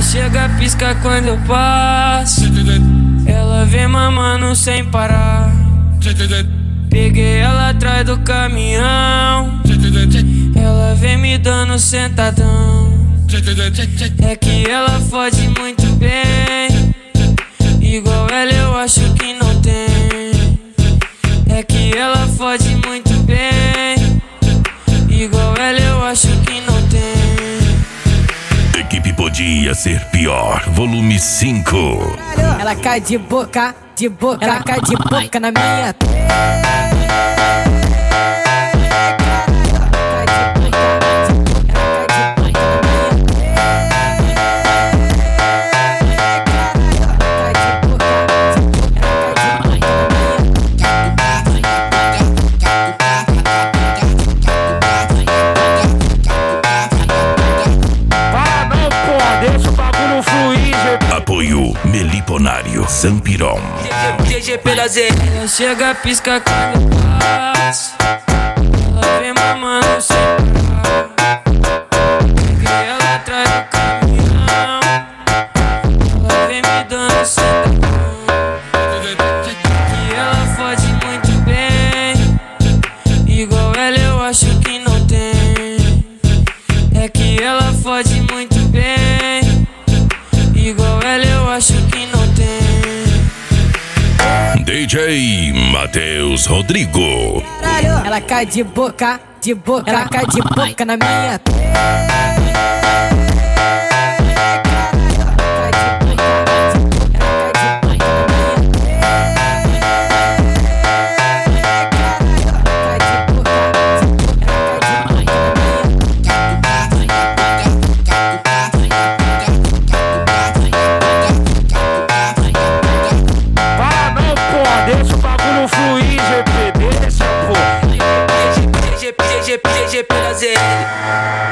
chega, pisca quando eu passo. Ela vem mamando sem parar. Peguei ela atrás do caminhão. Ela vem me dando sentadão. É que ela fode muito bem. Igual ela eu acho que não tem. É que ela fode muito bem. Igual ela eu acho que não tem. Equipe Podia Ser Pior, volume 5. Ela cai de boca, ela cai de boca na minha. Apoio Meliponário Zampiron. Ela chega, pisca quando eu passo. Ela vem mamando sem parar. Peguei ela atrás do caminhão. Ela vem me dando sentadão. Que ela fode muito bem. Igual ela eu acho que não tem. É que ela fode muito bem. Igual ela eu acho que não tem. DJ Matheus Rodrigo. Ela cai de boca, ela cai de boca na minha. Deixa o bagulho fluir, GP, deixa, pô. GP da ZL.